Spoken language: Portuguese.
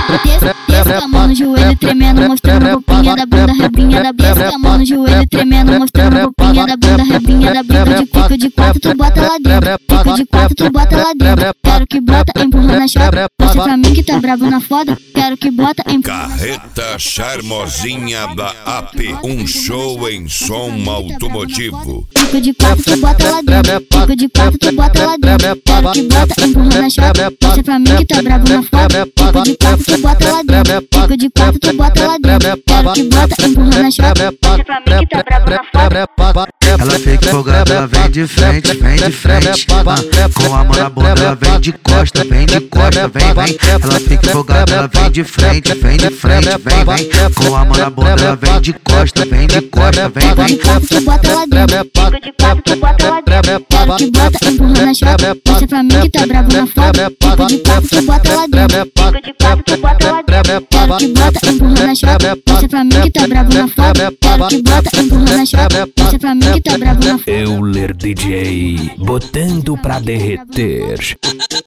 Desce com a mão no joelho tremendo, mostrando a roupinha da bunda, rebinha da bunda. Desce com a mão no joelho tremendo, mostrando a roupinha da bunda, rebinha da bunda. Fico de quatro, tu bota lá dentro. Fico de quatro, tu bota lá dentro. Quero que bota, empurra na chota. Mostra pra mim que tá bravo na foda. Quero que bota, empurra na chota. Carreta Charmosinha da AP, um show em som automotivo. Fico de quatro, tu bota lá dentro. Fico de quatro, tu bota lá dentro. Quero que bota, empurra na chota. Mostra pra mim que tá bravo na foda. Fico de quatro, tu bota lá dentro. Fico de quatro, tu bota lá dentro. Quero que bota, empurra na chota. Mostra pra mim que tá bravo na foda. Ela fica empolgada, ela vem de frente, vem de frente. Com a mão na bunda, ela vem de costa, vem, vem. Ela fica empolgada, ela vem de frente, vem, vem. Com a mão na bunda, ela vem de costa, vem, vem. Fico de quatro, tu bota lá dentro. Fico de quatro, tu bota lá dentro. Quero que bota, empurra na chota. Mostra pra mim que tá bravo na foda. Fico de quatro, tu bota lá dentro. Fico de quatro, tu bota lá dentro. Quero que bota, empurra na chota. Mostra pra mim que tá bravo na foda. Quero que bota, empurra na chota. Mostra pra mim que tá bravo na foda. Euler DJ, botando pra derreter.